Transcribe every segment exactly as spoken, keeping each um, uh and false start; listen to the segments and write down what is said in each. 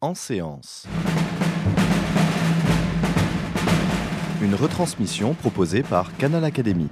En séance. Une retransmission proposée par Canal Académie.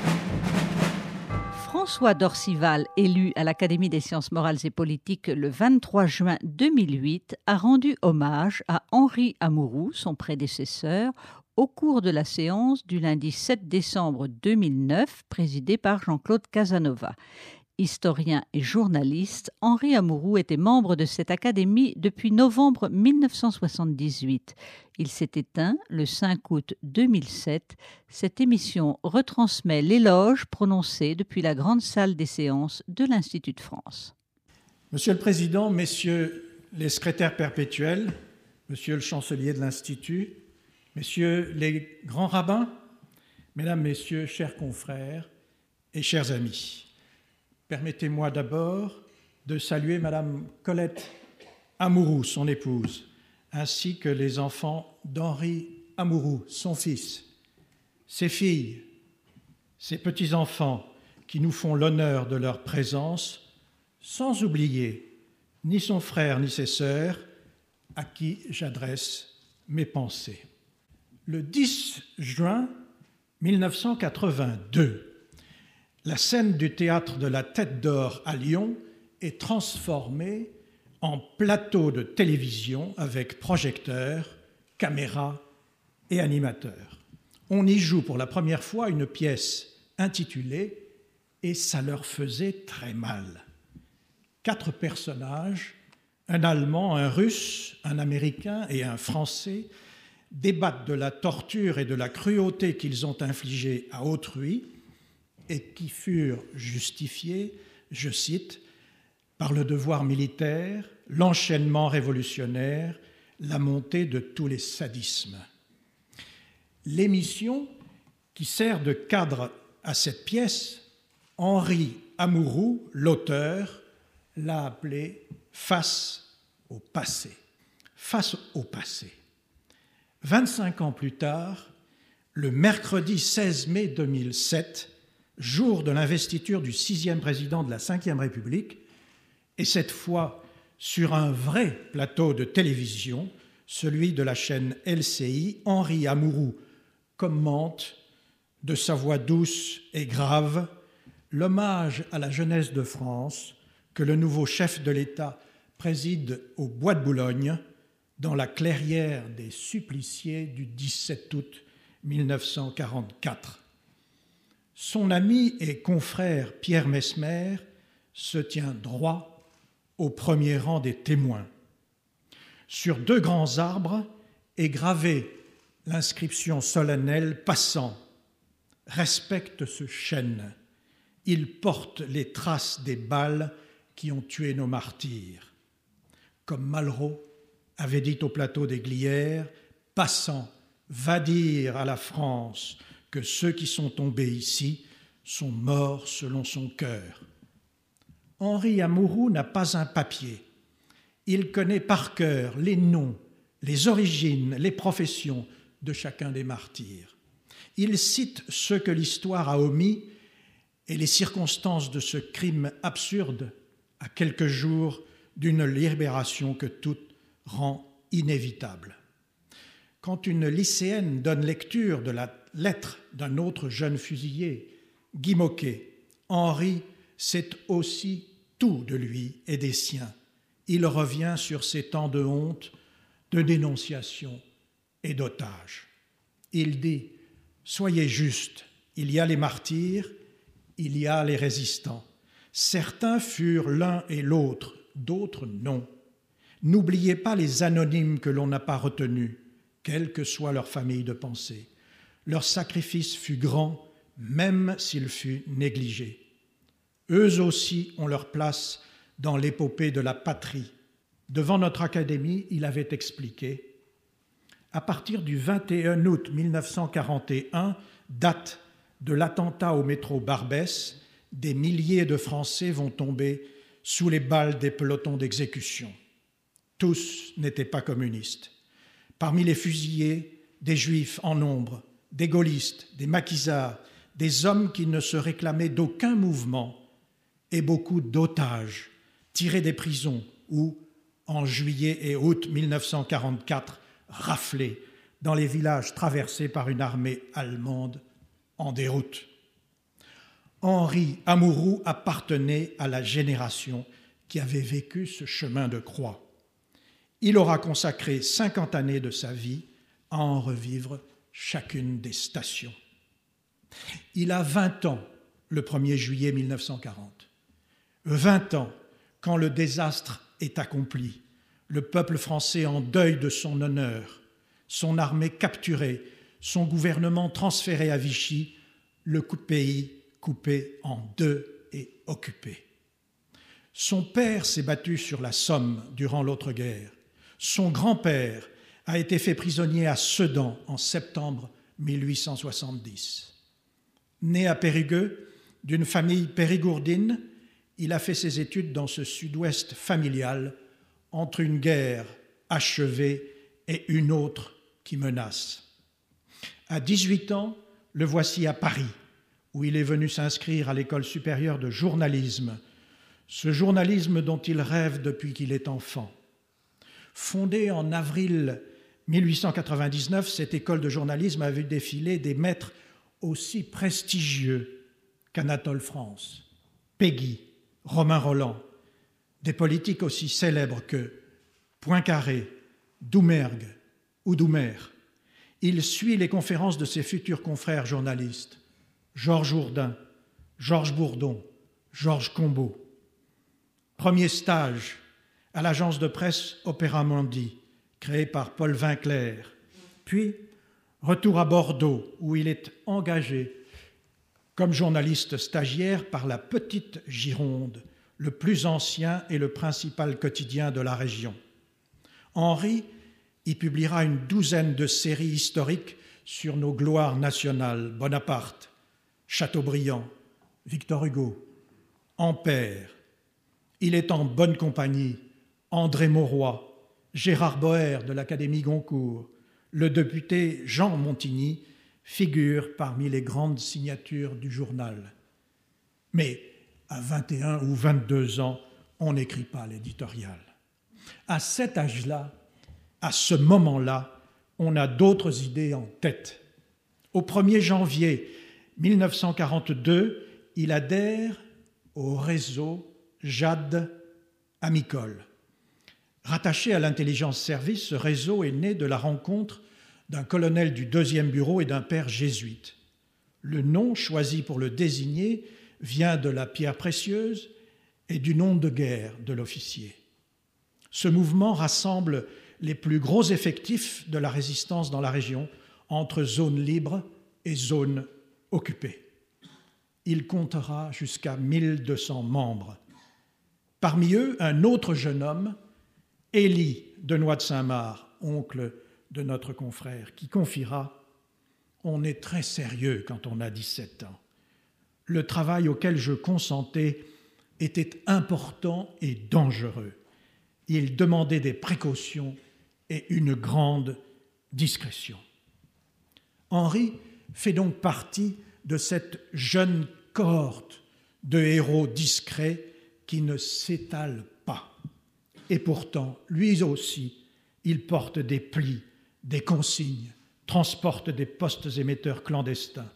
François d'Orcival, élu à l'Académie des sciences morales et politiques le vingt-trois juin deux mille huit, a rendu hommage à Henri Amouroux, son prédécesseur, au cours de la séance du lundi sept décembre deux mille neuf, présidée par Jean-Claude Casanova. Historien et journaliste, Henri Amouroux était membre de cette académie depuis novembre mille neuf cent soixante-dix-huit. Il s'est éteint le cinq août deux mille sept. Cette émission retransmet l'éloge prononcé depuis la grande salle des séances de l'Institut de France. Monsieur le Président, Messieurs les secrétaires perpétuels, Monsieur le chancelier de l'Institut, Messieurs les grands rabbins, Mesdames, Messieurs, chers confrères et chers amis, permettez-moi d'abord de saluer Madame Colette Amouroux, son épouse, ainsi que les enfants d'Henri Amouroux, son fils, ses filles, ses petits-enfants qui nous font l'honneur de leur présence, sans oublier ni son frère ni ses sœurs, à qui j'adresse mes pensées. Le dix juin mille neuf cent quatre-vingt-deux, la scène du théâtre de la Tête d'Or à Lyon est transformée en plateau de télévision avec projecteurs, caméras et animateurs. On y joue pour la première fois une pièce intitulée « Et ça leur faisait très mal ». Quatre personnages, un Allemand, un Russe, un Américain et un Français, débattent de la torture et de la cruauté qu'ils ont infligée à autrui et qui furent justifiés, je cite, par le devoir militaire, l'enchaînement révolutionnaire, la montée de tous les sadismes. L'émission, qui sert de cadre à cette pièce, Henri Amouroux, l'auteur, l'a appelée « Face au passé ». Face au passé. vingt-cinq ans plus tard, le mercredi seize mai deux mille sept, jour de l'investiture du sixième président de la cinquième République, et cette fois sur un vrai plateau de télévision, celui de la chaîne L C I, Henri Amouroux commente de sa voix douce et grave l'hommage à la jeunesse de France que le nouveau chef de l'État préside au Bois de Boulogne dans la clairière des suppliciés du dix-sept août mille neuf cent quarante-quatre. Son ami et confrère Pierre Messmer se tient droit au premier rang des témoins. Sur deux grands arbres est gravée l'inscription solennelle passant. Respecte ce chêne. Il porte les traces des balles qui ont tué nos martyrs. Comme Malraux avait dit au plateau des Glières, passant, va dire à la France que ceux qui sont tombés ici sont morts selon son cœur. Henri Amouroux n'a pas un papier. Il connaît par cœur les noms, les origines, les professions de chacun des martyrs. Il cite ceux que l'histoire a omis et les circonstances de ce crime absurde à quelques jours d'une libération que tout rend inévitable. Quand une lycéenne donne lecture de la lettre d'un autre jeune fusillé, Guy Môquet, Henri sait aussi tout de lui et des siens. Il revient sur ses temps de honte, de dénonciation et d'otage. Il dit « Soyez justes, il y a les martyrs, il y a les résistants. Certains furent l'un et l'autre, d'autres non. N'oubliez pas les anonymes que l'on n'a pas retenus, quelle que soit leur famille de pensée. Leur sacrifice fut grand, même s'il fut négligé. Eux aussi ont leur place dans l'épopée de la patrie. Devant notre Académie, il avait expliqué « À partir du vingt et un août mille neuf cent quarante et un, date de l'attentat au métro Barbès, des milliers de Français vont tomber sous les balles des pelotons d'exécution. Tous n'étaient pas communistes. Parmi les fusillés, des juifs en nombre, des gaullistes, des maquisards, des hommes qui ne se réclamaient d'aucun mouvement et beaucoup d'otages tirés des prisons ou en juillet et août mille neuf cent quarante-quatre, raflés dans les villages traversés par une armée allemande en déroute. Henri Amouroux appartenait à la génération qui avait vécu ce chemin de croix. Il aura consacré cinquante années de sa vie à en revivre chacune des stations. Il a vingt ans le premier juillet mille neuf cent quarante. vingt ans quand le désastre est accompli, le peuple français en deuil de son honneur, son armée capturée, son gouvernement transféré à Vichy, le pays coupé en deux et occupé. Son père s'est battu sur la Somme durant l'autre guerre. Son grand-père a été fait prisonnier à Sedan en septembre mille huit cent soixante-dix. Né à Périgueux, d'une famille périgourdine, il a fait ses études dans ce sud-ouest familial entre une guerre achevée et une autre qui menace. À dix-huit ans, le voici à Paris, où il est venu s'inscrire à l'école supérieure de journalisme, ce journalisme dont il rêve depuis qu'il est enfant. Fondée en avril mille huit cent quatre-vingt-dix-neuf, cette école de journalisme a vu défiler des maîtres aussi prestigieux qu'Anatole France, Péguy, Romain Rolland, des politiques aussi célèbres que Poincaré, Doumergue ou Doumer. Il suit les conférences de ses futurs confrères journalistes, Georges Jourdain, Georges Bourdon, Georges Combeau. Premier stage à l'agence de presse Opéra Mundi, créée par Paul Vinclair. Puis, retour à Bordeaux, où il est engagé comme journaliste stagiaire par la Petite Gironde, le plus ancien et le principal quotidien de la région. Henri y publiera une douzaine de séries historiques sur nos gloires nationales, Bonaparte, Chateaubriand, Victor Hugo, Ampère. Il est en bonne compagnie André Mauroy, Gérard Boer de l'Académie Goncourt, le député Jean Montigny figure parmi les grandes signatures du journal. Mais à vingt et un ou vingt-deux ans, on n'écrit pas l'éditorial. À cet âge-là, à ce moment-là, on a d'autres idées en tête. Au premier janvier mille neuf cent quarante-deux, il adhère au réseau Jade Amicole. Rattaché à l'intelligence service, ce réseau est né de la rencontre d'un colonel du deuxième bureau et d'un père jésuite. Le nom choisi pour le désigner vient de la pierre précieuse et du nom de guerre de l'officier. Ce mouvement rassemble les plus gros effectifs de la résistance dans la région, entre zones libres et zones occupées. Il comptera jusqu'à mille deux cents membres. Parmi eux, un autre jeune homme, Élie de Noix de Saint-Marc, oncle de notre confrère, qui confiera « On est très sérieux quand on a dix-sept ans. Le travail auquel je consentais était important et dangereux. Il demandait des précautions et une grande discrétion. » Henri fait donc partie de cette jeune cohorte de héros discrets qui ne s'étalent pas. Et pourtant, lui aussi, il porte des plis, des consignes, transporte des postes émetteurs clandestins.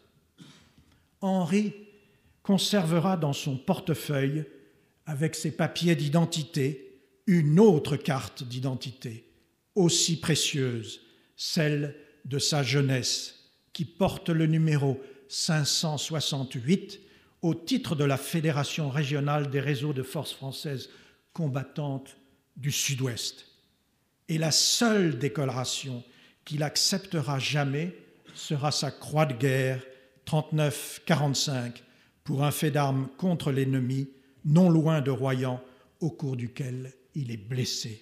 Henri conservera dans son portefeuille, avec ses papiers d'identité, une autre carte d'identité, aussi précieuse, celle de sa jeunesse, qui porte le numéro cinq cent soixante-huit au titre de la Fédération régionale des réseaux de forces françaises combattantes du Sud-Ouest. Et la seule décoration qu'il acceptera jamais sera sa croix de guerre trente-neuf quarante-cinq pour un fait d'armes contre l'ennemi, non loin de Royan, au cours duquel il est blessé.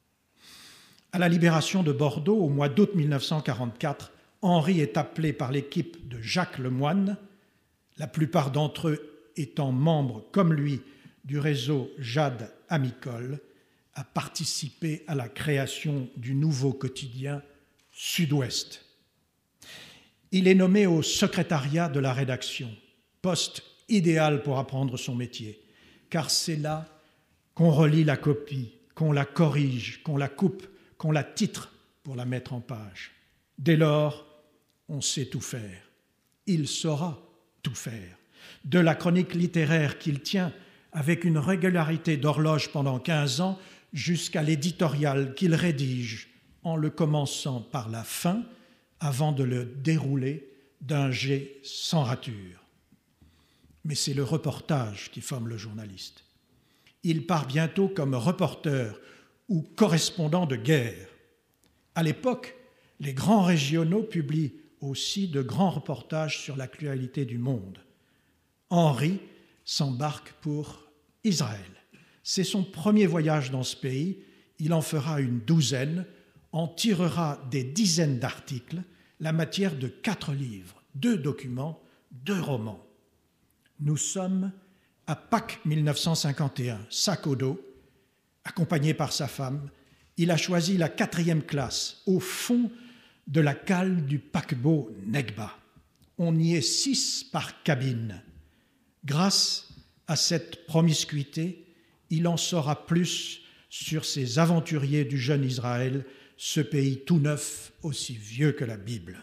À la libération de Bordeaux, au mois d'août mille neuf cent quarante-quatre, Henri est appelé par l'équipe de Jacques Lemoyne, la plupart d'entre eux étant membres, comme lui, du réseau Jade Amicole, à participer à la création du nouveau quotidien Sud-Ouest. Il est nommé au secrétariat de la rédaction, poste idéal pour apprendre son métier, car c'est là qu'on relit la copie, qu'on la corrige, qu'on la coupe, qu'on la titre pour la mettre en page. Dès lors, on sait tout faire. Il saura tout faire. De la chronique littéraire qu'il tient avec une régularité d'horloge pendant quinze ans jusqu'à l'éditorial qu'il rédige en le commençant par la fin avant de le dérouler d'un jet sans rature. Mais c'est le reportage qui forme le journaliste. Il part bientôt comme reporter ou correspondant de guerre. À l'époque, les grands régionaux publient aussi de grands reportages sur l'actualité du monde. Henri s'embarque pour Israël. C'est son premier voyage dans ce pays. Il en fera une douzaine, en tirera des dizaines d'articles, la matière de quatre livres, deux documents, deux romans. Nous sommes à Pâques mille neuf cent cinquante et un, sac au dos, accompagné par sa femme. Il a choisi la quatrième classe, au fond de la cale du paquebot Negba. On y est six par cabine. Grâce à cette promiscuité, il en saura plus sur ces aventuriers du jeune Israël, ce pays tout neuf, aussi vieux que la Bible.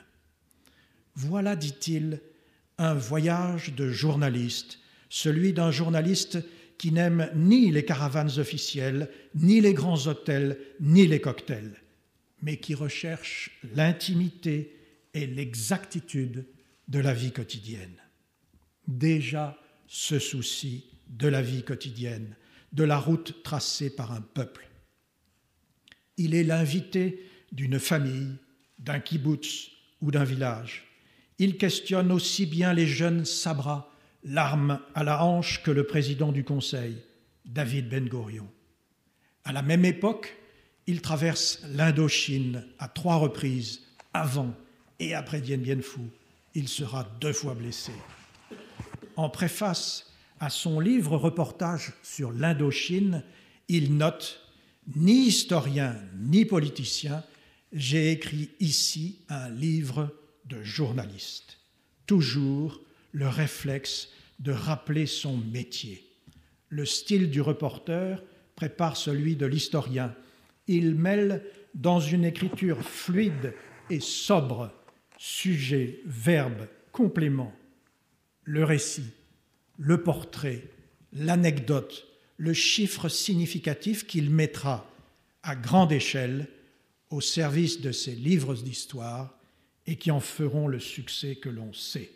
Voilà, dit-il, un voyage de journaliste, celui d'un journaliste qui n'aime ni les caravanes officielles, ni les grands hôtels, ni les cocktails, mais qui recherche l'intimité et l'exactitude de la vie quotidienne. Déjà ce souci de la vie quotidienne, de la route tracée par un peuple. Il est l'invité d'une famille, d'un kibboutz ou d'un village. Il questionne aussi bien les jeunes Sabra, l'arme à la hanche, que le président du Conseil, David Ben-Gourion. À la même époque, il traverse l'Indochine à trois reprises, avant et après Dien Bien Phu. Il sera deux fois blessé. En préface à son livre reportage sur l'Indochine, il note « Ni historien, ni politicien, j'ai écrit ici un livre de journaliste. » Toujours le réflexe de rappeler son métier. Le style du reporter prépare celui de l'historien. Il mêle dans une écriture fluide et sobre sujet, verbe, complément, le récit, le portrait, l'anecdote, le chiffre significatif qu'il mettra à grande échelle au service de ses livres d'histoire et qui en feront le succès que l'on sait.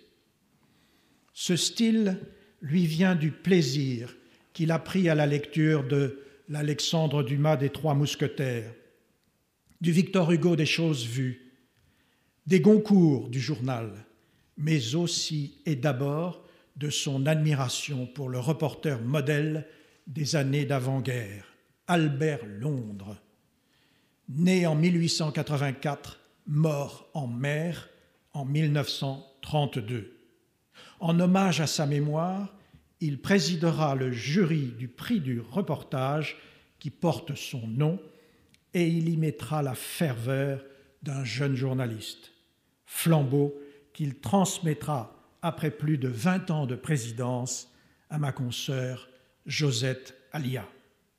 Ce style lui vient du plaisir qu'il a pris à la lecture de l'Alexandre Dumas des Trois Mousquetaires, du Victor Hugo des Choses vues, des Goncourt du journal, mais aussi et d'abord de son admiration pour le reporter modèle des années d'avant-guerre, Albert Londres, né en mille huit cent quatre-vingt-quatre, mort en mer en mille neuf cent trente-deux. En hommage à sa mémoire, il présidera le jury du prix du reportage qui porte son nom et il y mettra la ferveur d'un jeune journaliste, flambeau qu'il transmettra après plus de vingt ans de présidence à ma consoeur Josette Alia.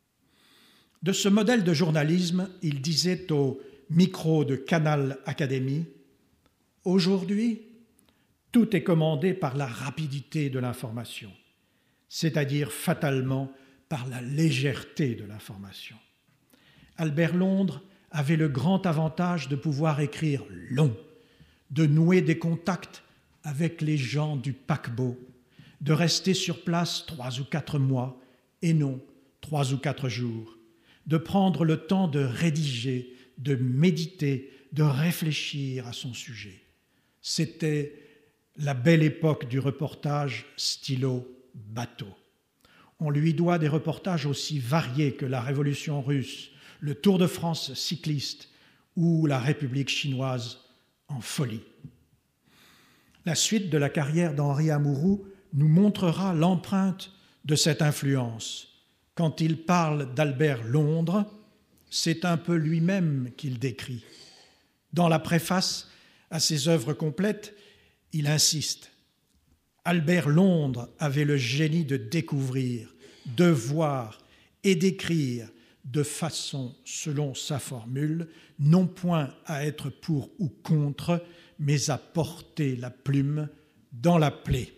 De ce modèle de journalisme, il disait au micro de Canal Académie « Aujourd'hui, tout est commandé par la rapidité de l'information, c'est-à-dire fatalement par la légèreté de l'information. » Albert Londres avait le grand avantage de pouvoir écrire long, de nouer des contacts avec les gens du paquebot, de rester sur place trois ou quatre mois et non trois ou quatre jours, de prendre le temps de rédiger, de méditer, de réfléchir à son sujet. C'était la belle époque du reportage stylo-bateau. On lui doit des reportages aussi variés que la Révolution russe, le Tour de France cycliste ou la République chinoise en folie. La suite de la carrière d'Henri Amouroux nous montrera l'empreinte de cette influence. Quand il parle d'Albert Londres, c'est un peu lui-même qu'il décrit. Dans la préface à ses œuvres complètes, il insiste. Albert Londres avait le génie de découvrir, de voir et d'écrire de façon, selon sa formule, non point à être pour ou contre, mais à porter la plume dans la plaie.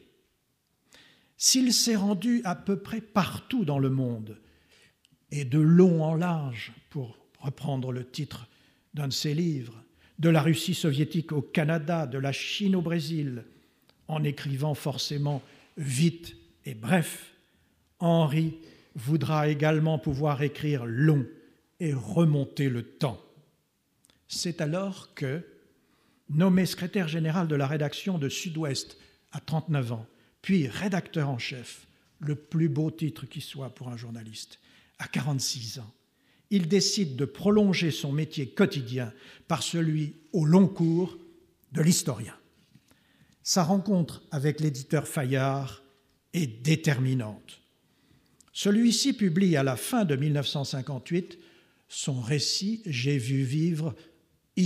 S'il s'est rendu à peu près partout dans le monde, et de long en large, pour reprendre le titre d'un de ses livres, de la Russie soviétique au Canada, de la Chine au Brésil, en écrivant forcément vite et bref, Henri voudra également pouvoir écrire long et remonter le temps. C'est alors que, nommé secrétaire général de la rédaction de Sud-Ouest à trente-neuf ans, puis rédacteur en chef, le plus beau titre qui soit pour un journaliste, à quarante-six ans, il décide de prolonger son métier quotidien par celui au long cours de l'historien. Sa rencontre avec l'éditeur Fayard est déterminante. Celui-ci publie à la fin de mille neuf cent cinquante-huit son récit « J'ai vu vivre Israël »,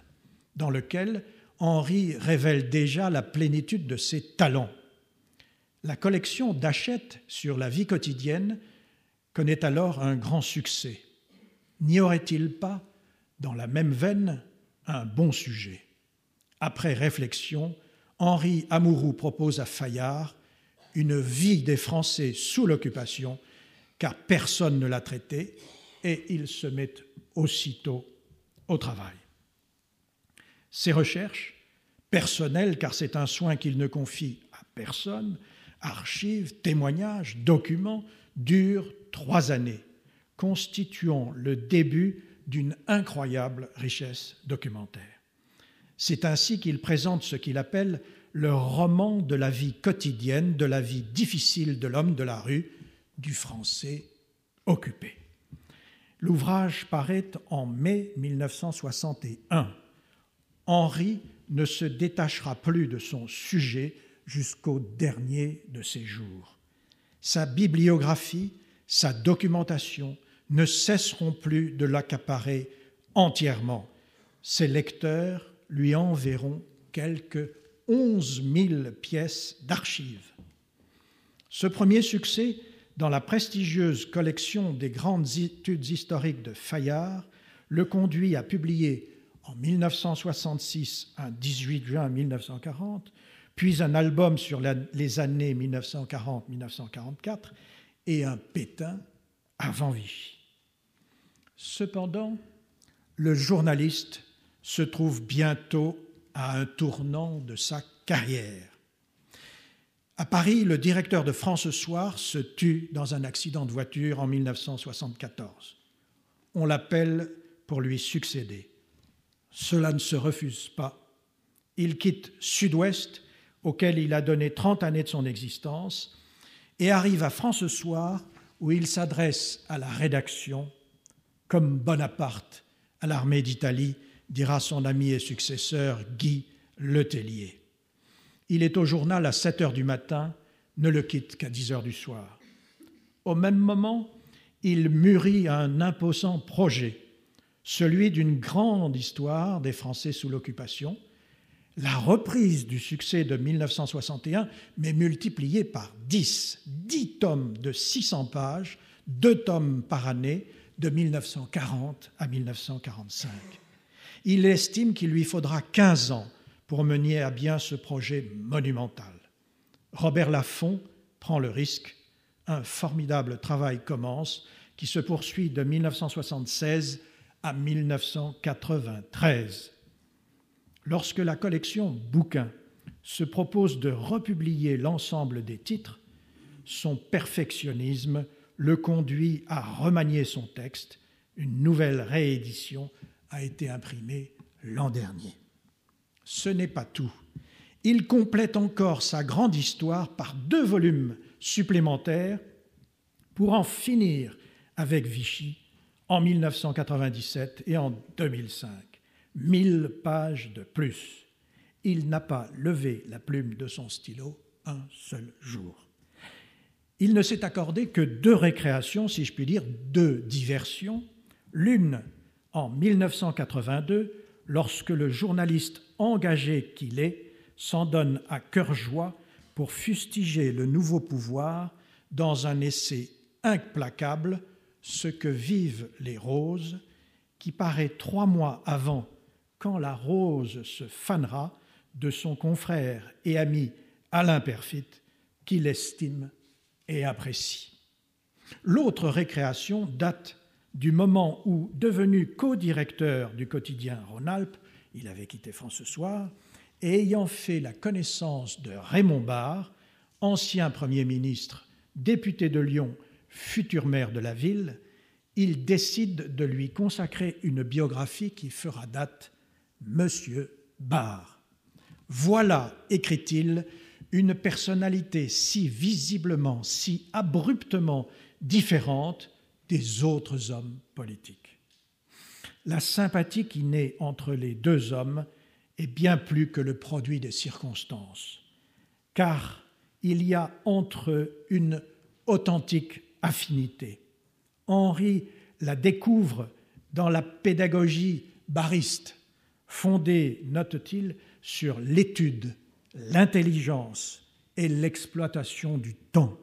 dans lequel Henri révèle déjà la plénitude de ses talents. La collection d'Hachette sur la vie quotidienne connaît alors un grand succès. N'y aurait-il pas, dans la même veine, un bon sujet? Après réflexion, Henri Amouroux propose à Fayard une vie des Français sous l'occupation, car personne ne l'a traité, et il se met aussitôt au travail. Ses recherches, personnelles, car c'est un soin qu'il ne confie à personne, archives, témoignages, documents, durent trois années, constituant le début d'une incroyable richesse documentaire. C'est ainsi qu'il présente ce qu'il appelle le roman de la vie quotidienne, de la vie difficile de l'homme de la rue, du Français occupé. L'ouvrage paraît en mai mille neuf cent soixante et un. Henri ne se détachera plus de son sujet jusqu'au dernier de ses jours. Sa bibliographie, sa documentation ne cesseront plus de l'accaparer entièrement. Ses lecteurs lui enverront quelques onze mille pièces d'archives. Ce premier succès dans la prestigieuse collection des grandes études historiques de Fayard le conduit à publier en mille neuf cent soixante-six, un dix-huit juin mille neuf cent quarante, puis un album sur la, les années mille neuf cent quarante à mille neuf cent quarante-quatre et un Pétain avant Vichy. Cependant, le journaliste se trouve bientôt à un tournant de sa carrière. À Paris, le directeur de France Soir se tue dans un accident de voiture en mille neuf cent soixante-quatorze. On l'appelle pour lui succéder. Cela ne se refuse pas. Il quitte Sud-Ouest, auquel il a donné trente années de son existence, et arrive à France Soir, où il s'adresse à la rédaction comme Bonaparte à l'armée d'Italie, dira son ami et successeur Guy Letellier. Il est au journal à sept heures du matin, ne le quitte qu'à dix heures du soir. Au même moment, il mûrit un imposant projet, celui d'une grande histoire des Français sous l'occupation, la reprise du succès de mille neuf cent soixante et un, mais multipliée par dix, dix tomes de six cents pages, deux tomes par année, de mille neuf cent quarante à mille neuf cent quarante-cinq. Il estime qu'il lui faudra quinze ans pour mener à bien ce projet monumental. Robert Laffont prend le risque. Un formidable travail commence qui se poursuit de mille neuf cent soixante-seize à mille neuf cent quatre-vingt-treize. Lorsque la collection Bouquins se propose de republier l'ensemble des titres, son perfectionnisme le conduit à remanier son texte. Une nouvelle réédition a été imprimée l'an dernier. Ce n'est pas tout. Il complète encore sa grande histoire par deux volumes supplémentaires pour en finir avec Vichy en mille neuf cent quatre-vingt-dix-sept et en deux mille cinq. Mille pages de plus. Il n'a pas levé la plume de son stylo un seul jour. Il ne s'est accordé que deux récréations, si je puis dire, deux diversions. L'une en mille neuf cent quatre-vingt-deux, lorsque le journaliste engagé qu'il est s'en donne à cœur joie pour fustiger le nouveau pouvoir dans un essai implacable, ce que vivent les roses, qui paraît trois mois avant, quand la rose se fanera, de son confrère et ami Alain Perfit, qui l'estime et apprécie. L'autre récréation date du moment où, devenu co-directeur du quotidien Rhône-Alpes, il avait quitté France ce soir, et ayant fait la connaissance de Raymond Barre, ancien Premier ministre, député de Lyon, futur maire de la ville, il décide de lui consacrer une biographie qui fera date « Monsieur Barre ». Voilà, écrit-il, une personnalité si visiblement, si abruptement différente des autres hommes politiques. La sympathie qui naît entre les deux hommes est bien plus que le produit des circonstances, car il y a entre eux une authentique affinité. Henri la découvre dans la pédagogie barriste, fondée, note-t-il, sur l'étude, l'intelligence et l'exploitation du temps.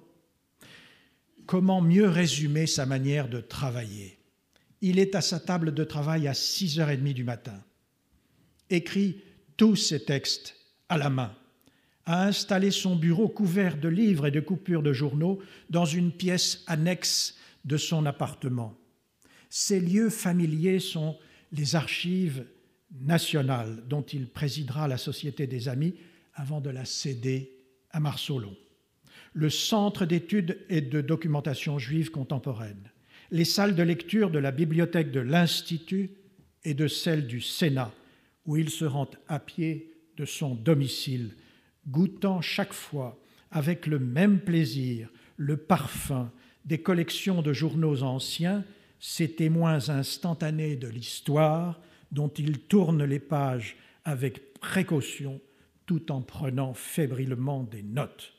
Comment mieux résumer sa manière de travailler ? Il est à sa table de travail à six heures trente du matin, écrit tous ses textes à la main, a installé son bureau couvert de livres et de coupures de journaux dans une pièce annexe de son appartement. Ses lieux familiers sont les archives nationales dont il présidera la Société des Amis avant de la céder à Marsolon, le Centre d'études et de documentation juive contemporaine, les salles de lecture de la bibliothèque de l'Institut et de celle du Sénat, où il se rend à pied de son domicile, goûtant chaque fois avec le même plaisir le parfum des collections de journaux anciens, ces témoins instantanés de l'histoire dont il tourne les pages avec précaution tout en prenant fébrilement des notes.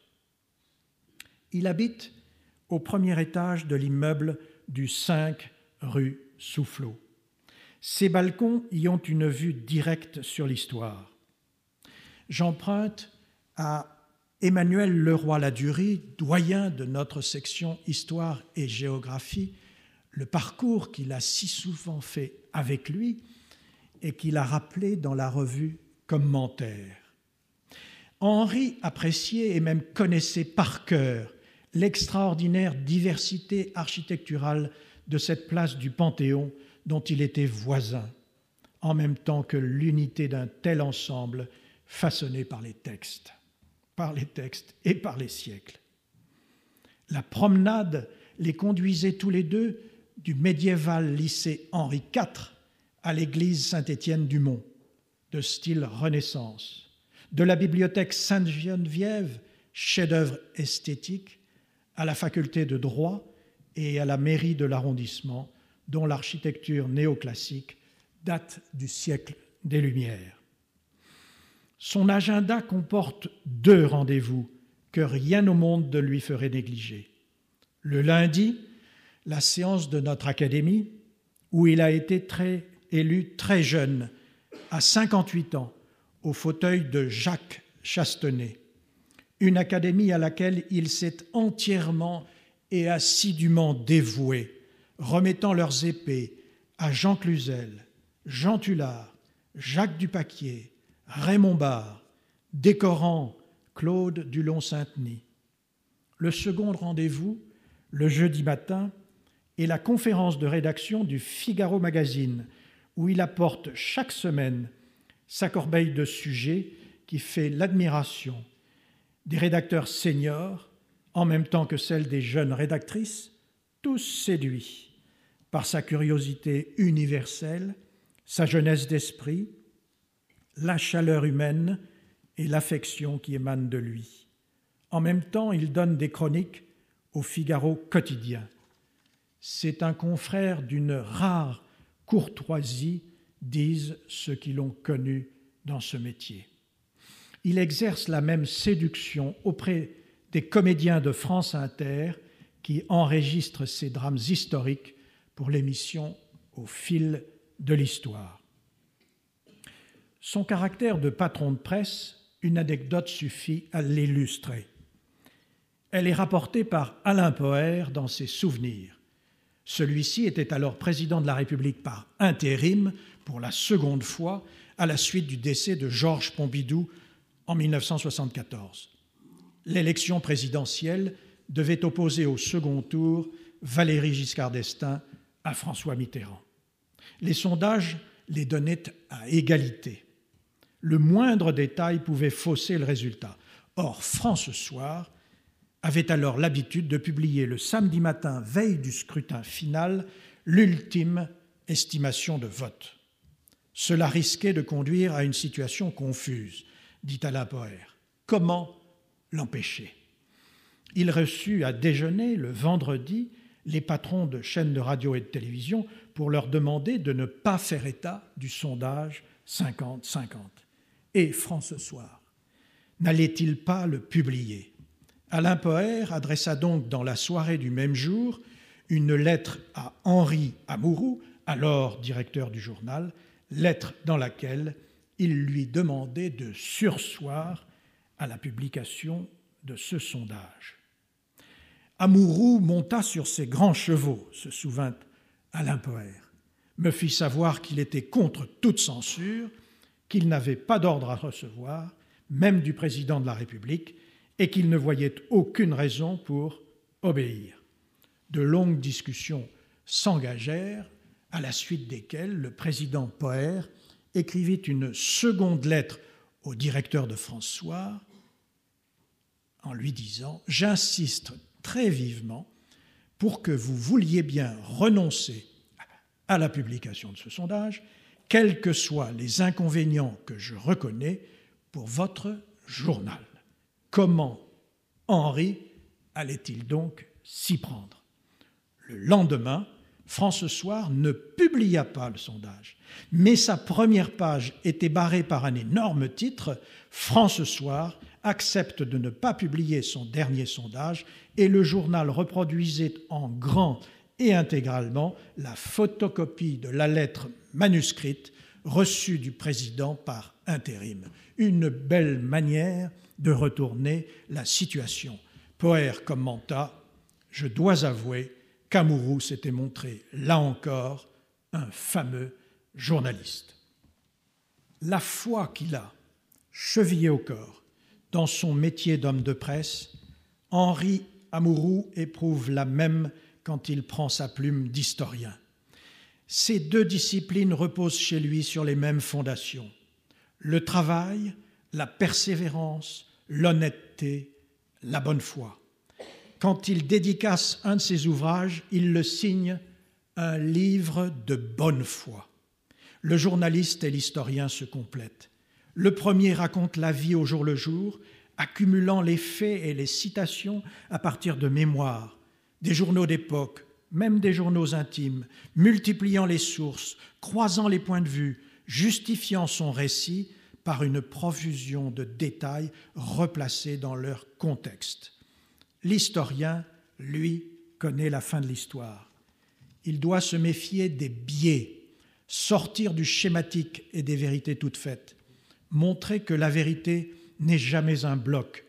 Il habite au premier étage de l'immeuble du cinq rue Soufflot. Ses balcons y ont une vue directe sur l'histoire. J'emprunte à Emmanuel Leroy-Ladurie, doyen de notre section Histoire et Géographie, le parcours qu'il a si souvent fait avec lui et qu'il a rappelé dans la revue Commentaire. Henri appréciait et même connaissait par cœur l'extraordinaire diversité architecturale de cette place du Panthéon dont il était voisin, en même temps que l'unité d'un tel ensemble façonné par les textes, par les textes et par les siècles. La promenade les conduisait tous les deux du médiéval lycée Henri quatre à l'église Saint-Étienne-du-Mont, de style Renaissance, de la bibliothèque Sainte-Geneviève, chef-d'œuvre esthétique, à la faculté de droit et à la mairie de l'arrondissement, dont l'architecture néoclassique date du siècle des Lumières. Son agenda comporte deux rendez-vous que rien au monde ne lui ferait négliger. Le lundi, la séance de notre académie, où il a été très, élu très jeune, à cinquante-huit ans, au fauteuil de Jacques Chastenay, une académie à laquelle il s'est entièrement et assidûment dévoué, remettant leurs épées à Jean Cluzel, Jean Tullard, Jacques Dupaquier, Raymond Barre, décorant Claude Dulon-Saint-Denis. Le second rendez-vous, le jeudi matin, est la conférence de rédaction du Figaro Magazine, où il apporte chaque semaine sa corbeille de sujets qui fait l'admiration des rédacteurs seniors, en même temps que celle des jeunes rédactrices, tous séduits par sa curiosité universelle, sa jeunesse d'esprit, la chaleur humaine et l'affection qui émanent de lui. En même temps, il donne des chroniques au Figaro quotidien. C'est un confrère d'une rare courtoisie, disent ceux qui l'ont connu dans ce métier. Il exerce la même séduction auprès des comédiens de France Inter qui enregistrent ces drames historiques pour l'émission Au fil de l'histoire. Son caractère de patron de presse, une anecdote suffit à l'illustrer. Elle est rapportée par Alain Poher dans ses Souvenirs. Celui-ci était alors président de la République par intérim pour la seconde fois à la suite du décès de Georges Pompidou en mille neuf cent soixante-quatorze. L'élection présidentielle devait opposer au second tour Valéry Giscard d'Estaing à François Mitterrand. Les sondages les donnaient à égalité. Le moindre détail pouvait fausser le résultat. Or, France Soir avait alors l'habitude de publier le samedi matin, veille du scrutin final, l'ultime estimation de vote. Cela risquait de conduire à une situation confuse, dit Alain Poher. Comment l'empêcher ? Il reçut à déjeuner le vendredi les patrons de chaînes de radio et de télévision pour leur demander de ne pas faire état du sondage cinquante cinquante. Et France Soir n'allait-il pas le publier ? Alain Poher adressa donc dans la soirée du même jour une lettre à Henri Amouroux, alors directeur du journal, lettre dans laquelle il lui demandait de surseoir à la publication de ce sondage. Amouroux monta sur ses grands chevaux, se souvint Alain Poher, me fit savoir qu'il était contre toute censure, qu'il n'avait pas d'ordre à recevoir, même du président de la République, et qu'il ne voyait aucune raison pour obéir. De longues discussions s'engagèrent, à la suite desquelles le président Poher écrivit une seconde lettre au directeur de France Soir en lui disant « J'insiste très vivement pour que vous vouliez bien renoncer à la publication de ce sondage, quels que soient les inconvénients que je reconnais pour votre journal. » Comment Henri allait-il donc s'y prendre ? Le lendemain, France Soir ne publia pas le sondage, mais sa première page était barrée par un énorme titre « France Soir accepte de ne pas publier son dernier sondage » et le journal reproduisait en grand et intégralement la photocopie de la lettre manuscrite reçue du président par intérim. Une belle manière de retourner la situation. Poher commenta « Je dois avouer qu'Amouroux s'était montré, là encore, un fameux journaliste. » La foi qu'il a, chevillée au corps, dans son métier d'homme de presse, Henri Amouroux éprouve la même quand il prend sa plume d'historien. Ces deux disciplines reposent chez lui sur les mêmes fondations. Le travail, la persévérance, l'honnêteté, la bonne foi. Quand il dédicace un de ses ouvrages, il le signe « un livre de bonne foi ». Le journaliste et l'historien se complètent. Le premier raconte la vie au jour le jour, accumulant les faits et les citations à partir de mémoires, des journaux d'époque, même des journaux intimes, multipliant les sources, croisant les points de vue, justifiant son récit par une profusion de détails replacés dans leur contexte. L'historien, lui, connaît la fin de l'histoire. Il doit se méfier des biais, sortir du schématique et des vérités toutes faites, montrer que la vérité n'est jamais un bloc,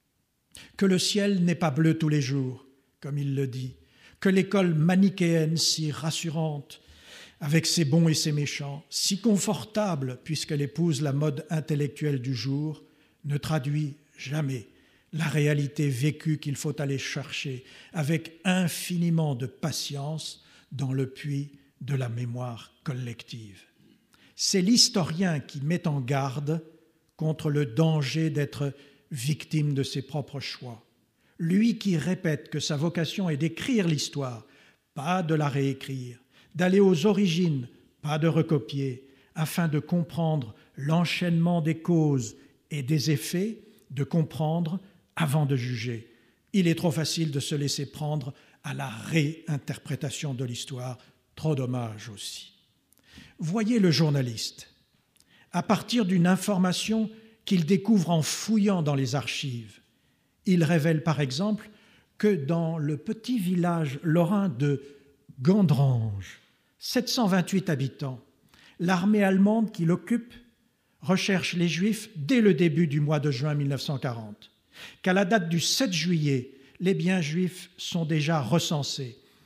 que le ciel n'est pas bleu tous les jours, comme il le dit, que l'école manichéenne si rassurante, avec ses bons et ses méchants, si confortable puisqu'elle épouse la mode intellectuelle du jour, ne traduit jamais la réalité vécue qu'il faut aller chercher avec infiniment de patience dans le puits de la mémoire collective. C'est l'historien qui met en garde contre le danger d'être victime de ses propres choix. Lui qui répète que sa vocation est d'écrire l'histoire, pas de la réécrire, d'aller aux origines, pas de recopier, afin de comprendre l'enchaînement des causes et des effets, de comprendre avant de juger. Il est trop facile de se laisser prendre à la réinterprétation de l'histoire, trop dommage aussi. Voyez le journaliste. À partir d'une information qu'il découvre en fouillant dans les archives, il révèle par exemple que dans le petit village lorrain de Gandrange, sept cent vingt-huit habitants, l'armée allemande qui l'occupe recherche les Juifs dès le début du mois de juin mille neuf cent quarante, qu'à la date du sept juillet, les biens juifs sont déjà recensés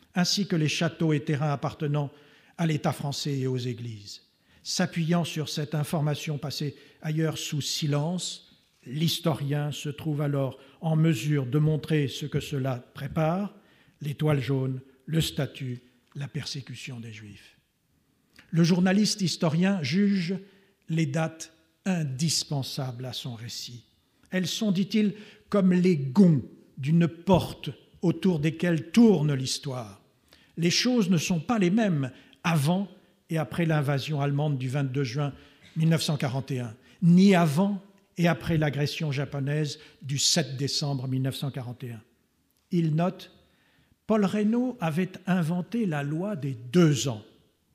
ainsi que les châteaux et terrains appartenant à l'État français et aux églises. S'appuyant sur cette information passée ailleurs sous silence, l'historien se trouve alors en mesure de montrer ce que cela prépare, l'étoile jaune, le statut, la persécution des Juifs. Le journaliste historien juge les dates indispensables à son récit. Elles sont, dit-il, comme les gonds d'une porte autour desquelles tourne l'histoire. Les choses ne sont pas les mêmes avant et après l'invasion allemande du vingt-deux juin mille neuf cent quarante et un, ni avant et après l'agression japonaise du sept décembre mille neuf cent quarante et un. Il note « Paul Reynaud avait inventé la loi des deux ans »,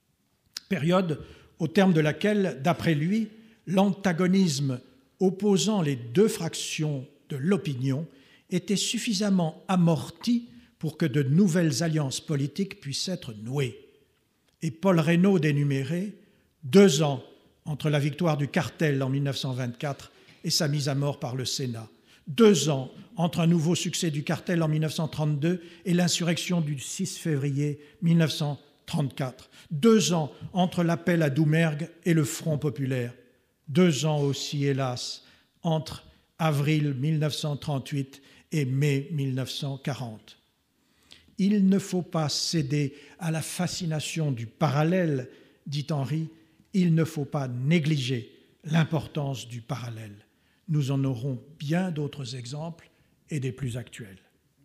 période au terme de laquelle, d'après lui, l'antagonisme opposant les deux fractions de l'opinion était suffisamment amorti pour que de nouvelles alliances politiques puissent être nouées. Et Paul Reynaud d'énumérer deux ans entre la victoire du cartel en mille neuf cent vingt-quatre et sa mise à mort par le Sénat, deux ans entre un nouveau succès du cartel en mille neuf cent trente-deux et l'insurrection du six février mille neuf cent trente-quatre, deux ans entre l'appel à Doumergue et le Front populaire, deux ans aussi, hélas, entre avril mille neuf cent trente-huit et mai mille neuf cent quarante. Il ne faut pas céder à la fascination du parallèle, dit Henry, il ne faut pas négliger l'importance du parallèle. Nous en aurons bien d'autres exemples et des plus actuels.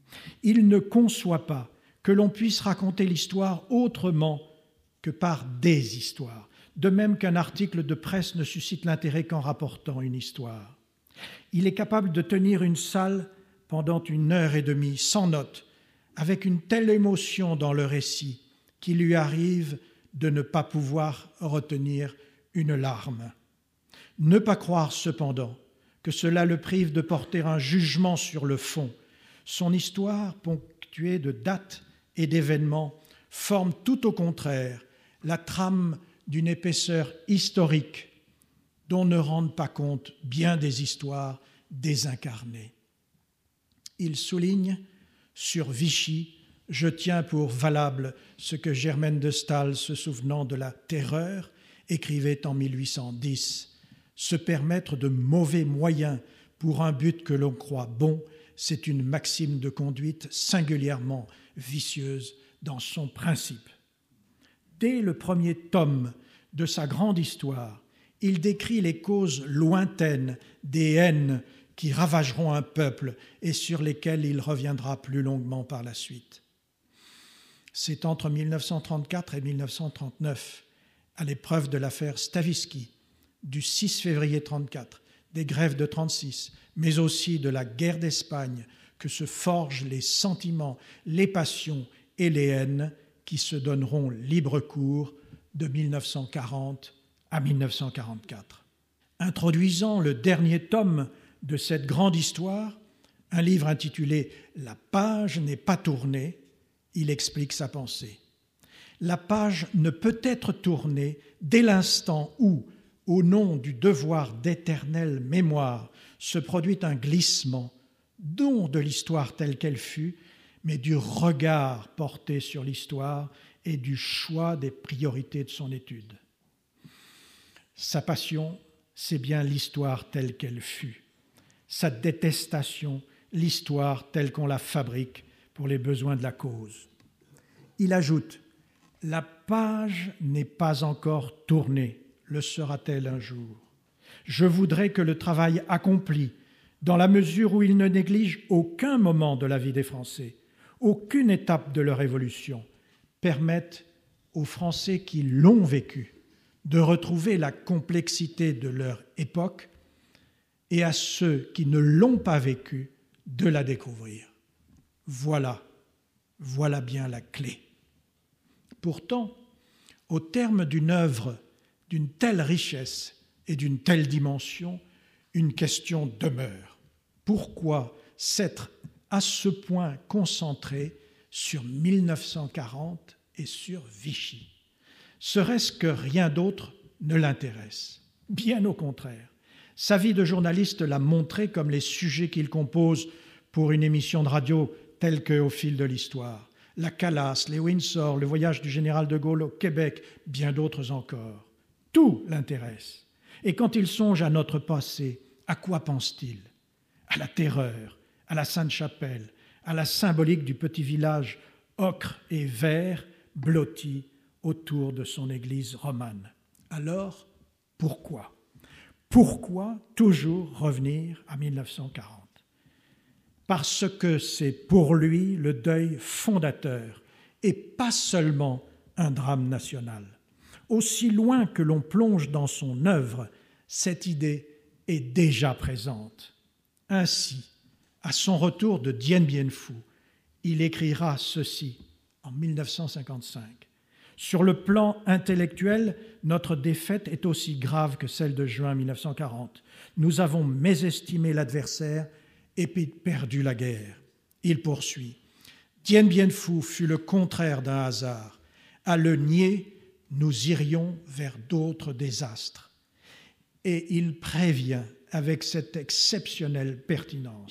Il ne conçoit pas que l'on puisse raconter l'histoire autrement que par des histoires, de même qu'un article de presse ne suscite l'intérêt qu'en rapportant une histoire. Il est capable de tenir une salle pendant une heure et demie, sans notes, avec une telle émotion dans le récit qu'il lui arrive de ne pas pouvoir retenir une larme. Ne pas croire cependant que cela le prive de porter un jugement sur le fond. Son histoire, ponctuée de dates et d'événements, forme tout au contraire la trame d'une épaisseur historique dont ne rendent pas compte bien des histoires désincarnées. Il souligne sur Vichy, je tiens pour valable ce que Germaine de Staël, se souvenant de la terreur, écrivait en mille huit cent dix. Se permettre de mauvais moyens pour un but que l'on croit bon, c'est une maxime de conduite singulièrement vicieuse dans son principe. Dès le premier tome de sa grande histoire, il décrit les causes lointaines des haines qui ravageront un peuple et sur lesquelles il reviendra plus longuement par la suite. C'est entre mille neuf cent trente-quatre et mille neuf cent trente-neuf, à l'épreuve de l'affaire Stavisky, du six février trente-quatre, des grèves de trente-six, mais aussi de la guerre d'Espagne, que se forgent les sentiments, les passions et les haines qui se donneront libre cours de mille neuf cent quarante à mille neuf cent quarante-quatre. Introduisant le dernier tome de cette grande histoire, un livre intitulé « La page n'est pas tournée », il explique sa pensée. La page ne peut être tournée dès l'instant où, au nom du devoir d'éternelle mémoire, se produit un glissement, non de l'histoire telle qu'elle fut, mais du regard porté sur l'histoire et du choix des priorités de son étude. Sa passion, c'est bien l'histoire telle qu'elle fut. Sa détestation, l'histoire telle qu'on la fabrique pour les besoins de la cause. Il ajoute « La page n'est pas encore tournée, le sera-t-elle un jour ? Je voudrais que le travail accompli, dans la mesure où il ne néglige aucun moment de la vie des Français, aucune étape de leur évolution, permette aux Français qui l'ont vécu de retrouver la complexité de leur époque et à ceux qui ne l'ont pas vécu de la découvrir. Voilà, voilà bien la clé. Pourtant, au terme d'une œuvre d'une telle richesse et d'une telle dimension, une question demeure. Pourquoi s'être à ce point concentré sur mille neuf cent quarante et sur Vichy? Serait-ce que rien d'autre ne l'intéresse? Bien au contraire. Sa vie de journaliste l'a montré comme les sujets qu'il compose pour une émission de radio telle que Au fil de l'histoire. la Calas, les Windsor, le voyage du général de Gaulle au Québec, bien d'autres encore. Tout l'intéresse. Et quand il songe à notre passé, à quoi pense-t-il? À la terreur, à la Sainte-Chapelle, à la symbolique du petit village ocre et vert blotti autour de son église romane. Alors, pourquoi? Pourquoi toujours revenir à mille neuf cent quarante? Parce que c'est pour lui le deuil fondateur et pas seulement un drame national. Aussi loin que l'on plonge dans son œuvre, cette idée est déjà présente. Ainsi, à son retour de Dien Bien Phu, il écrira ceci en mille neuf cent cinquante-cinq. « Sur le plan intellectuel, notre défaite est aussi grave que celle de juin mille neuf cent quarante. Nous avons mésestimé l'adversaire et perdu la guerre. » Il poursuit. « Dien Bien Phu fut le contraire d'un hasard. À le nier, nous irions vers d'autres désastres. » Et il prévient avec cette exceptionnelle pertinence.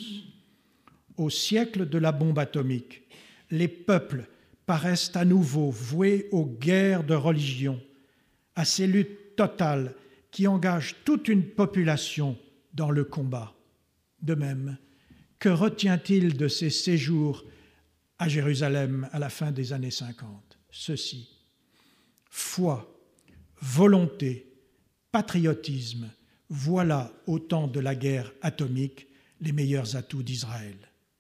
Au siècle de la bombe atomique, les peuples paraissent à nouveau voués aux guerres de religion, à ces luttes totales qui engagent toute une population dans le combat. De même, que retient-il de ses séjours à Jérusalem à la fin des années cinquante? Ceci: foi, volonté, patriotisme, voilà au temps de la guerre atomique les meilleurs atouts d'Israël.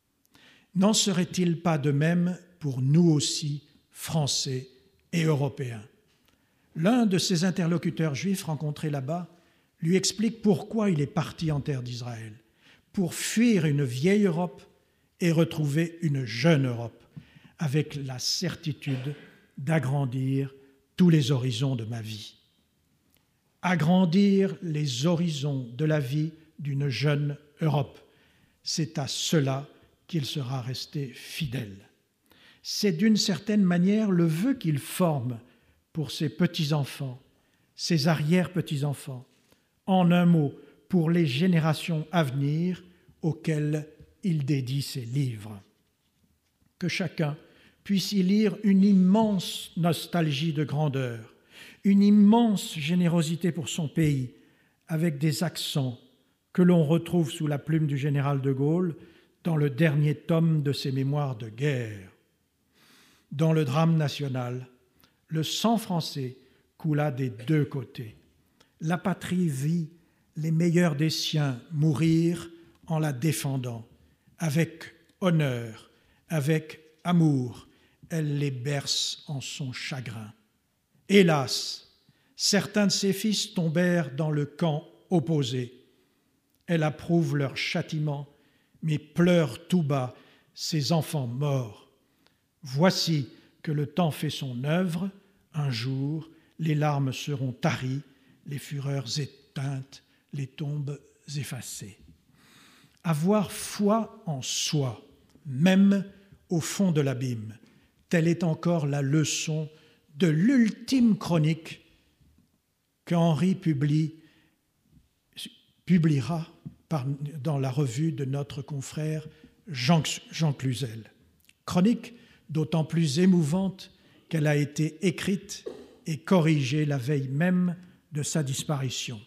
N'en serait-il pas de même pour nous aussi, Français et Européens? L'un de ses interlocuteurs juifs rencontrés là-bas lui explique pourquoi il est parti en terre d'Israël: pour fuir une vieille Europe et retrouver une jeune Europe, avec la certitude d'agrandir tous les horizons de ma vie. Agrandir les horizons de la vie d'une jeune Europe, c'est à cela qu'il sera resté fidèle. C'est d'une certaine manière le vœu qu'il forme pour ses petits-enfants, ses arrière-petits-enfants, en un mot, pour les générations à venir auxquelles il dédie ses livres. Que chacun puisse y lire une immense nostalgie de grandeur, une immense générosité pour son pays, avec des accents que l'on retrouve sous la plume du général de Gaulle dans le dernier tome de ses mémoires de guerre. Dans le drame national, le sang français coula des deux côtés. La patrie vit les meilleurs des siens mourir en la défendant. Avec honneur, avec amour, elle les berce en son chagrin. Hélas, certains de ses fils tombèrent dans le camp opposé. Elle approuve leur châtiment, mais pleure tout bas ses enfants morts. Voici que le temps fait son œuvre. Un jour, les larmes seront taries, les fureurs éteintes, les tombes effacées. Avoir foi en soi, même au fond de l'abîme, telle est encore la leçon de l'ultime chronique qu'Henri publie, publiera par, dans la revue de notre confrère Jean, Jean Cluzel. Chronique d'autant plus émouvante qu'elle a été écrite et corrigée la veille même de sa disparition.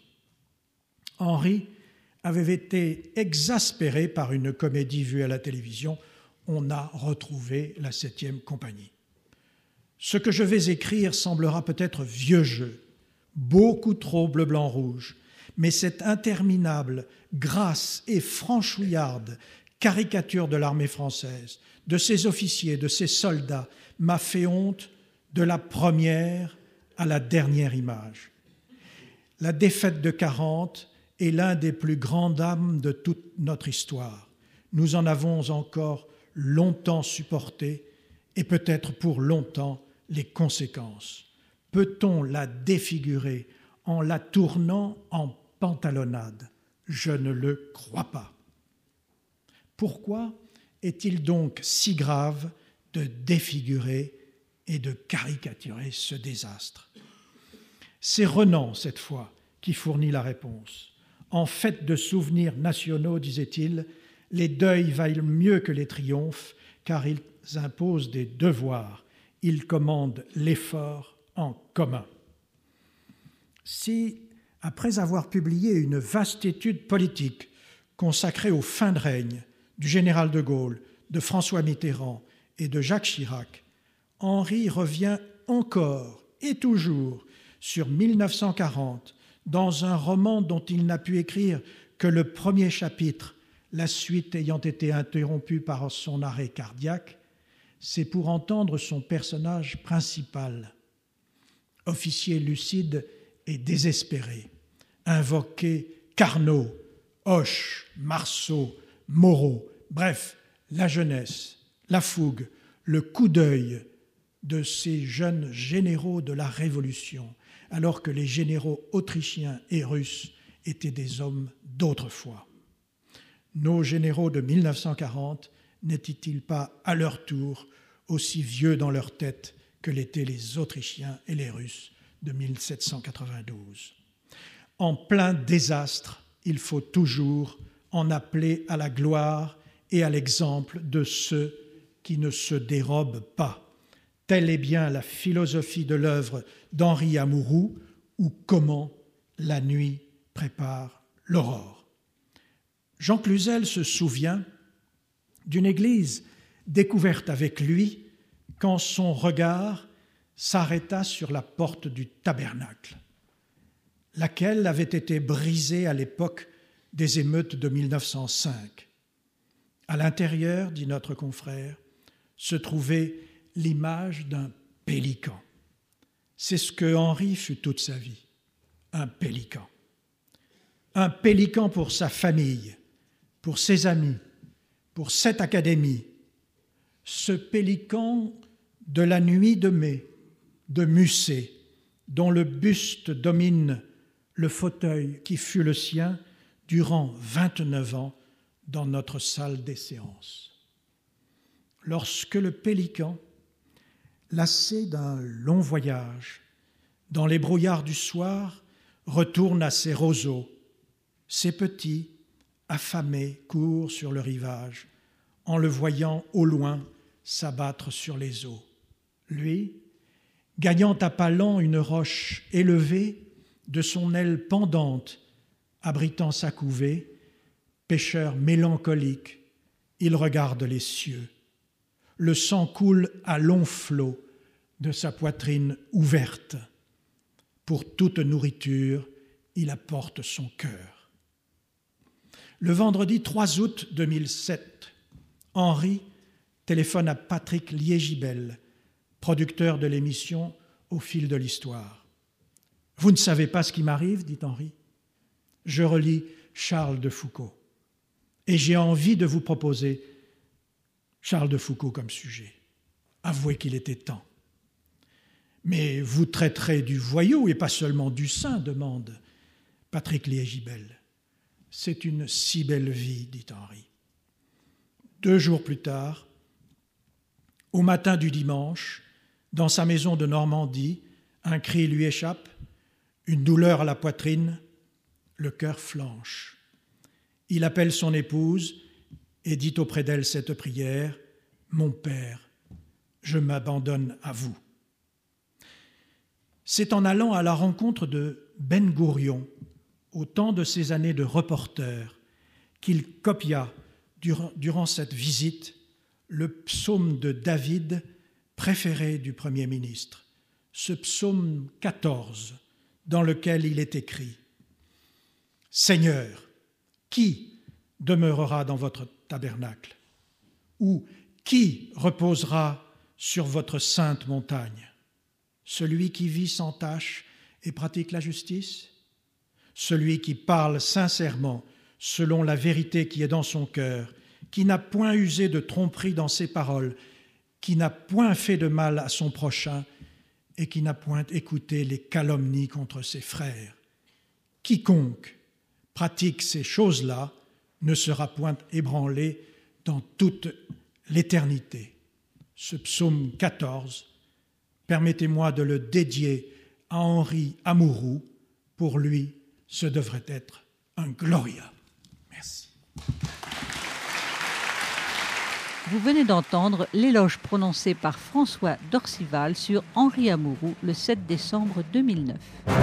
Henri avait été exaspéré par une comédie vue à la télévision. On a retrouvé la septième compagnie. Ce que je vais écrire semblera peut-être vieux jeu, beaucoup trop bleu-blanc-rouge, mais cette interminable, grasse et franchouillarde caricature de l'armée française, de ses officiers, de ses soldats, m'a fait honte de la première à la dernière image. La défaite de quarante est l'un des plus grands drames de toute notre histoire. Nous en avons encore longtemps supporté et peut-être pour longtemps les conséquences. Peut-on la défigurer en la tournant en pantalonnade? Je ne le crois pas. Pourquoi est-il donc si grave de défigurer et de caricaturer ce désastre? C'est Renan, cette fois, qui fournit la réponse. En fait de souvenirs nationaux, disait-il, les deuils valent mieux que les triomphes, car ils imposent des devoirs, ils commandent l'effort en commun. Si, après avoir publié une vaste étude politique consacrée aux fins de règne du général de Gaulle, de François Mitterrand et de Jacques Chirac, Henri revient encore et toujours sur mille neuf cent quarante dans un roman dont il n'a pu écrire que le premier chapitre, la suite ayant été interrompue par son arrêt cardiaque, c'est pour entendre son personnage principal, officier lucide et désespéré, invoquer Carnot, Hoche, Marceau, Moreau, bref, la jeunesse, la fougue, le coup d'œil de ces jeunes généraux de la Révolution, alors que les généraux autrichiens et russes étaient des hommes d'autrefois. Nos généraux de mille neuf cent quarante n'étaient-ils pas à leur tour aussi vieux dans leur tête que l'étaient les Autrichiens et les Russes de mille sept cent quatre-vingt-douze? En plein désastre, il faut toujours en appeler à la gloire et à l'exemple de ceux qui ne se dérobent pas. Telle est bien la philosophie de l'œuvre d'Henri Amouroux, ou comment la nuit prépare l'aurore. Jean Cluzel se souvient d'une église découverte avec lui quand son regard s'arrêta sur la porte du tabernacle, laquelle avait été brisée à l'époque des émeutes de mille neuf cent cinq. À l'intérieur, dit notre confrère, se trouvait l'image d'un pélican. C'est ce que Henri fut toute sa vie, un pélican. Un pélican pour sa famille, pour ses amis, pour cette académie. Ce pélican de la nuit de mai, de Musset, dont le buste domine le fauteuil qui fut le sien durant vingt-neuf ans dans notre salle des séances. Lorsque le pélican, lassé d'un long voyage, dans les brouillards du soir, retourne à ses roseaux, ses petits, affamés, courent sur le rivage, en le voyant au loin s'abattre sur les eaux. Lui, gagnant à pas lents une roche élevée, de son aile pendante, abritant sa couvée, pêcheur mélancolique, il regarde les cieux. Le sang coule à longs flots de sa poitrine ouverte. Pour toute nourriture, il apporte son cœur. Le vendredi trois août deux mille sept, Henri téléphone à Patrick Liégibel, producteur de l'émission Au fil de l'histoire. « Vous ne savez pas ce qui m'arrive, dit Henri. Je relis Charles de Foucault et j'ai envie de vous proposer Charles de Foucault comme sujet. Avouez qu'il était temps. Mais vous traiterez du voyou et pas seulement du saint, demande Patrick Liégibel. C'est une si belle vie, dit Henri. Deux jours plus tard, au matin du dimanche, dans sa maison de Normandie, un cri lui échappe, une douleur à la poitrine, le cœur flanche. Il appelle son épouse et dit auprès d'elle cette prière, « Mon Père, je m'abandonne à vous. » C'est en allant à la rencontre de Ben Gourion, au temps de ses années de reporter, qu'il copia, durant, durant cette visite, le psaume de David préféré du Premier ministre, ce psaume quatorze, dans lequel il est écrit « Seigneur, qui demeurera dans votre tabernacle ? Ou qui reposera sur votre sainte montagne ? Celui qui vit sans tache et pratique la justice ? Celui qui parle sincèrement selon la vérité qui est dans son cœur, qui n'a point usé de tromperie dans ses paroles, qui n'a point fait de mal à son prochain et qui n'a point écouté les calomnies contre ses frères. Quiconque pratique ces choses-là ne sera point ébranlé dans toute l'éternité. » Ce psaume quatorze, permettez-moi de le dédier à Henri Amouroux. Pour lui, ce devrait être un gloria. Merci. Vous venez d'entendre l'éloge prononcé par François d'Orcival sur Henri Amouroux le sept décembre deux mille neuf.